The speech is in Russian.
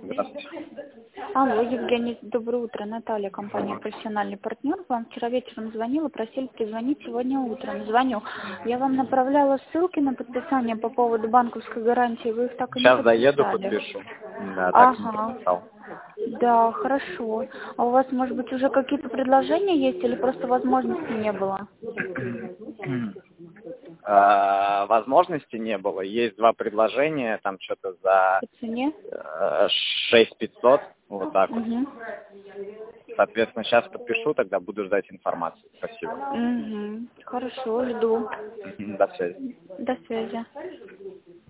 Здравствуйте. Алло, Евгений, доброе утро. Наталья, компания «Профессиональный партнер». Вам вчера вечером звонила, просили перезвонить сегодня утром. Звоню. Я вам направляла ссылки на подписание по поводу банковской гарантии. Вы их так и не Сейчас подписали. заеду, подпишу. Да, так и не подписал. Да, хорошо. А у вас, может быть, уже какие-то предложения есть или просто возможности не было? Возможности не было. Есть два предложения, там что-то за По цене? 6500, вот так вот. Угу. Соответственно, сейчас подпишу, тогда буду ждать информации. Спасибо. Угу. Хорошо, жду. До связи. До связи.